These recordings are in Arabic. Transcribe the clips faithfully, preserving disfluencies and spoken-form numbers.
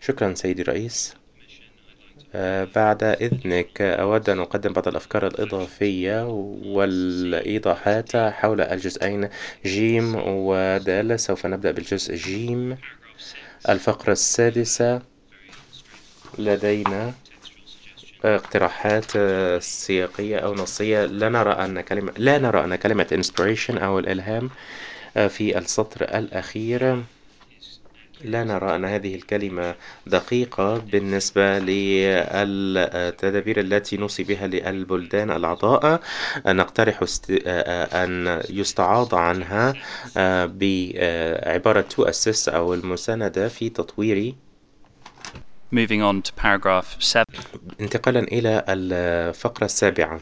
شكرا سيدي الرئيس. آه، بعد إذنك أود أن أقدم بعض الأفكار الإضافية والإيضاحات حول الجزئين جيم ودال. سوف نبدأ بالجزء جيم. الفقرة السادسة لدينا اقتراحات سياقية أو نصية. لا نرى أن كلمة لا نرى أن كلمة inspiration أو الإلهام في السطر الأخير، لا نرى أن هذه الكلمة دقيقة بالنسبة للتدابير التي نوصي بها للبلدان الأعضاء. نقترح أن يستعاض عنها بعبارة to assist أو المساندة في تطوير. Moving on to paragraph seven. انتقالا إلى الفقرة السابعة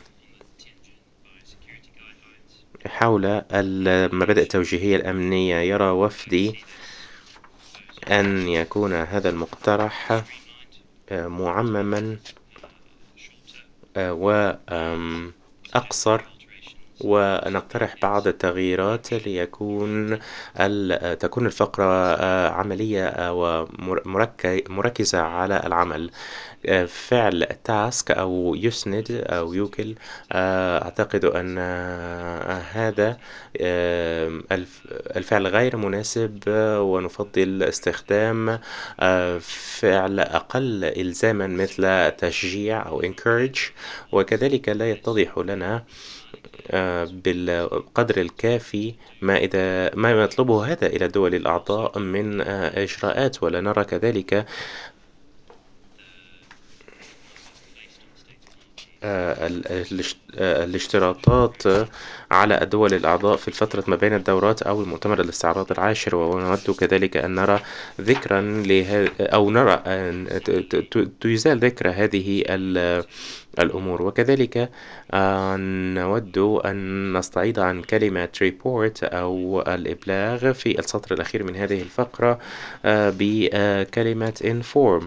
حول المبادئ التوجيهية الأمنية، يرى وفدي أن يكون هذا المقترح معمما وأقصر، ونقترح بعض التغييرات ليكون تكون الفقرة عملية ومركزة على العمل. فعل تاسك أو يسند أو يوكل، أعتقد أن هذا الفعل غير مناسب، ونفضل استخدام فعل أقل إلزاما مثل تشجيع أو encourage. وكذلك لا يتضح لنا بالقدر الكافي ما إذا ما يطلبه هذا إلى الدول الأعضاء من إجراءات، ولا نرى كذلك الاشتراطات على الدول الأعضاء في الفترة ما بين الدورات أو المؤتمر الاستعراض العاشر. ونود كذلك أن نرى ذكرا له أو نرى أن تزال ذكر هذه الأمور. وكذلك نود أن نستعيض عن كلمة report أو الإبلاغ في السطر الأخير من هذه الفقرة بكلمة inform،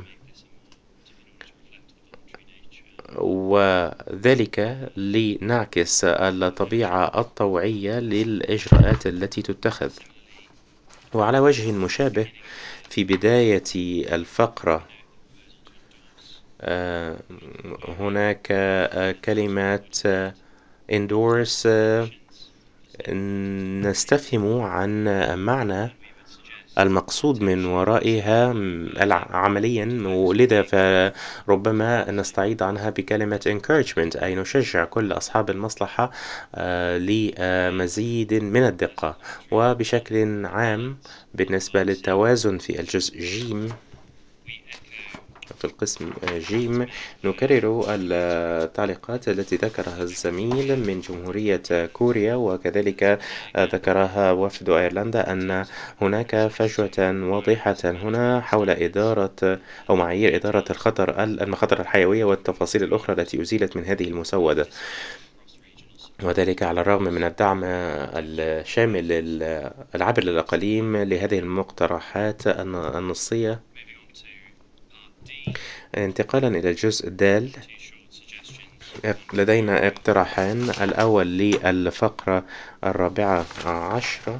وذلك لنعكس الطبيعة الطوعية للإجراءات التي تتخذ. وعلى وجه مشابه في بداية الفقرة هناك كلمات endorse نستفهم عن معنى المقصود من ورائها عمليا، ولذا فربما نستعيض عنها بكلمة encouragement، أي نشجع كل أصحاب المصلحة لمزيد من الدقة. وبشكل عام بالنسبة للتوازن في الجزء جيم، في القسم جيم نكرر التعليقات التي ذكرها الزميل من جمهورية كوريا، وكذلك ذكرها وفد أيرلندا، أن هناك فجوة واضحة هنا حول إدارة أو معايير إدارة الخطر المخاطر الحيوية والتفاصيل الأخرى التي أزيلت من هذه المسودة، وذلك على الرغم من الدعم الشامل العابر للأقاليم لهذه المقترحات النصية. انتقالا إلى الجزء الدال، لدينا اقتراحان. الأول للفقرة الرابعة عشرة،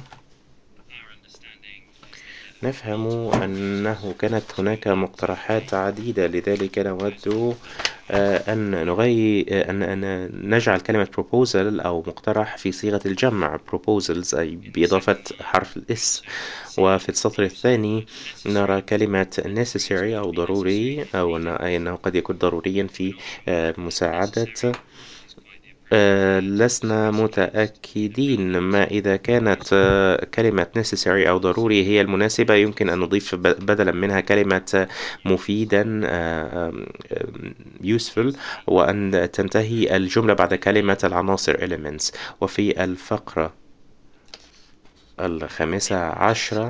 نفهم أنه كانت هناك مقترحات عديدة، لذلك نود أن نغير أن أن نجعل كلمة proposal أو مقترح في صيغة الجمع proposals، أي بإضافة حرف الإس. وفي السطر الثاني نرى كلمة necessary أو ضروري، أو أي أنه قد يكون ضروريا في مساعدة. لسنا متأكدين ما إذا كانت كلمة necessary أو ضروري هي المناسبة. يمكن أن نضيف بدلا منها كلمة مفيدا useful، وأن تنتهي الجملة بعد كلمة العناصر elements. وفي الفقرة الخامسة عشرة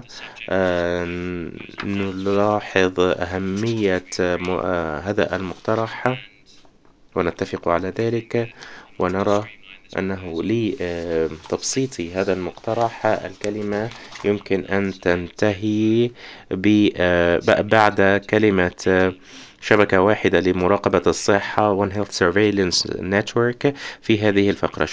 نلاحظ أهمية هذا المقترح ونتفق على ذلك، ونرى أنه لتبسيط هذا المقترح الكلمة يمكن أن تنتهي بعد كلمة شبكة واحدة لمراقبة الصحة One Health Surveillance Network في هذه الفقرة.